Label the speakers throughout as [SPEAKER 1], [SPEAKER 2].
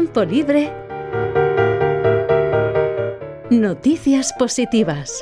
[SPEAKER 1] tiempo libre. Noticias positivas.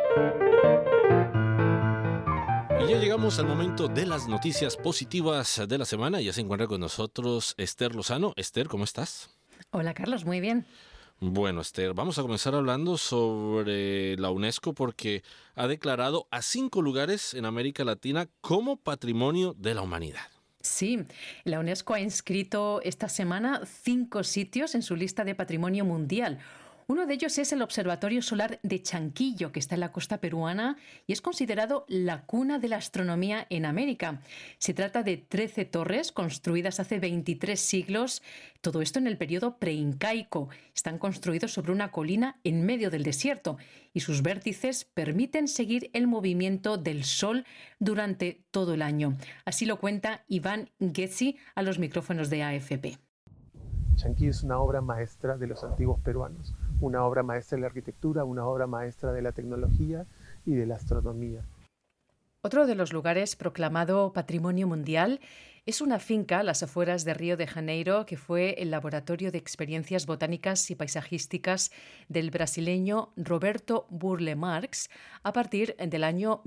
[SPEAKER 2] Y ya llegamos al momento de las noticias positivas de la semana. Ya se encuentra con nosotros Esther Lozano. Esther, ¿cómo estás?
[SPEAKER 3] Hola Carlos, muy bien.
[SPEAKER 2] Bueno, Esther, vamos a comenzar hablando sobre la UNESCO porque ha declarado a 5 lugares en América Latina como Patrimonio de la Humanidad.
[SPEAKER 3] Sí, la UNESCO ha inscrito esta semana 5 sitios en su lista de patrimonio mundial. Uno de ellos es el Observatorio Solar de Chanquillo, que está en la costa peruana y es considerado la cuna de la astronomía en América. Se trata de 13 torres construidas hace 23 siglos, todo esto en el periodo preincaico. Están construidos sobre una colina en medio del desierto y sus vértices permiten seguir el movimiento del Sol durante todo el año. Así lo cuenta Iván Getzi a los micrófonos de AFP.
[SPEAKER 4] Chanquillo es una obra maestra de los antiguos peruanos, una obra maestra de la arquitectura, una obra maestra de la tecnología y de la astronomía.
[SPEAKER 3] Otro de los lugares proclamado Patrimonio Mundial es una finca a las afueras de Río de Janeiro que fue el laboratorio de experiencias botánicas y paisajísticas del brasileño Roberto Burle Marx a partir del año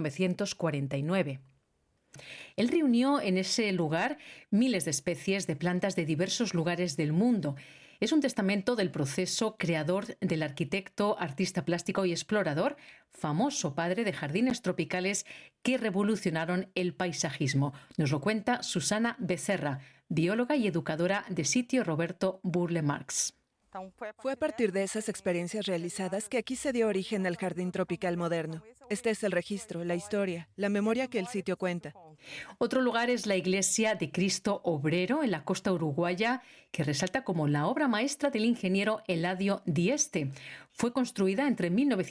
[SPEAKER 3] 1949. Él reunió en ese lugar miles de especies de plantas de diversos lugares del mundo. Es un testamento del proceso creador del arquitecto, artista plástico y explorador, famoso padre de jardines tropicales que revolucionaron el paisajismo. Nos lo cuenta Susana Becerra, bióloga y educadora de sitio Roberto Burle Marx.
[SPEAKER 5] Fue a partir de esas experiencias realizadas que aquí se dio origen al jardín tropical moderno. Este es el registro, la historia, la memoria que el sitio cuenta.
[SPEAKER 3] Otro lugar es la Iglesia de Cristo Obrero en la costa uruguaya, que resalta como la obra maestra del ingeniero Eladio Dieste. Fue construida entre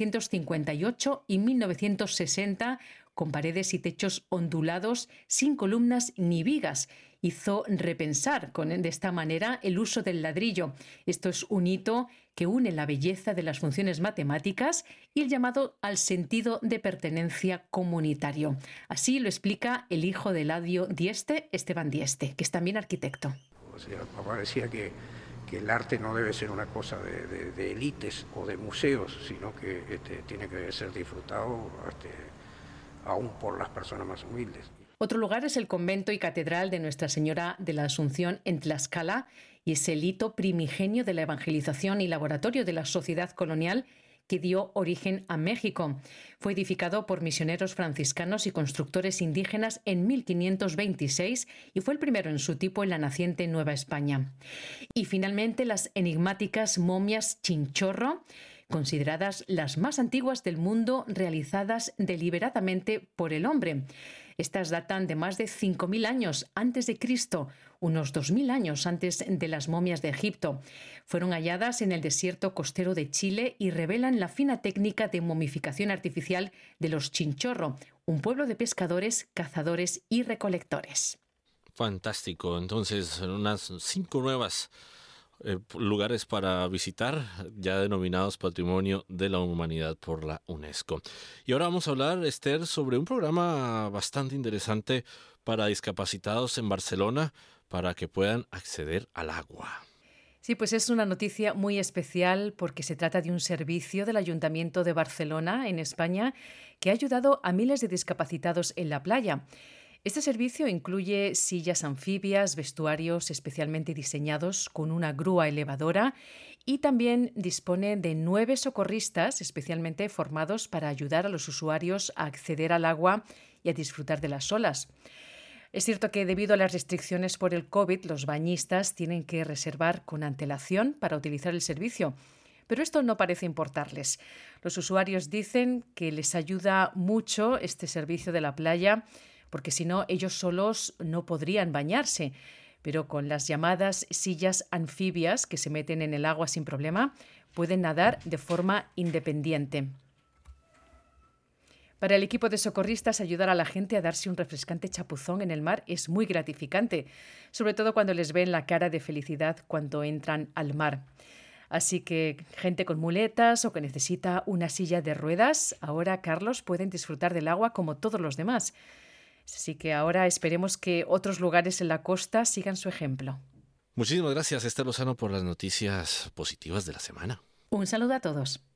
[SPEAKER 3] 1958 y 1960 con paredes y techos ondulados sin columnas ni vigas. Hizo repensar de esta manera el uso del ladrillo. Esto es un hito que une la belleza de las funciones matemáticas y el llamado al sentido de pertenencia comunitario. Así lo explica el hijo de Eladio Dieste, Esteban Dieste, que es también arquitecto.
[SPEAKER 6] O sea, papá decía que el arte no debe ser una cosa de élites o de museos, sino que tiene que ser disfrutado aún por las personas más humildes.
[SPEAKER 3] Otro lugar es el convento y catedral de Nuestra Señora de la Asunción en Tlaxcala y es el hito primigenio de la evangelización y laboratorio de la sociedad colonial que dio origen a México. Fue edificado por misioneros franciscanos y constructores indígenas en 1526 y fue el primero en su tipo en la naciente Nueva España. Y finalmente las enigmáticas momias Chinchorro, consideradas las más antiguas del mundo, realizadas deliberadamente por el hombre. Estas datan de más de 5.000 años antes de Cristo, unos 2.000 años antes de las momias de Egipto. Fueron halladas en el desierto costero de Chile y revelan la fina técnica de momificación artificial de los Chinchorro, un pueblo de pescadores, cazadores y recolectores.
[SPEAKER 2] Fantástico. Entonces, unas 5 nuevas lugares para visitar, ya denominados Patrimonio de la Humanidad por la UNESCO. Y ahora vamos a hablar, Esther, sobre un programa bastante interesante para discapacitados en Barcelona para que puedan acceder al agua.
[SPEAKER 3] Sí, pues es una noticia muy especial porque se trata de un servicio del Ayuntamiento de Barcelona, en España, que ha ayudado a miles de discapacitados en la playa. Este servicio incluye sillas anfibias, vestuarios especialmente diseñados con una grúa elevadora y también dispone de 9 socorristas especialmente formados para ayudar a los usuarios a acceder al agua y a disfrutar de las olas. Es cierto que debido a las restricciones por el COVID, los bañistas tienen que reservar con antelación para utilizar el servicio. Pero esto no parece importarles. Los usuarios dicen que les ayuda mucho este servicio de la playa porque si no, ellos solos no podrían bañarse. Pero con las llamadas sillas anfibias que se meten en el agua sin problema, pueden nadar de forma independiente. Para el equipo de socorristas, ayudar a la gente a darse un refrescante chapuzón en el mar es muy gratificante, sobre todo cuando les ven la cara de felicidad cuando entran al mar. Así que gente con muletas o que necesita una silla de ruedas, ahora, Carlos, pueden disfrutar del agua como todos los demás. Así que ahora esperemos que otros lugares en la costa sigan su ejemplo.
[SPEAKER 2] Muchísimas gracias, Esther Lozano, por las noticias positivas de la semana.
[SPEAKER 3] Un saludo a todos.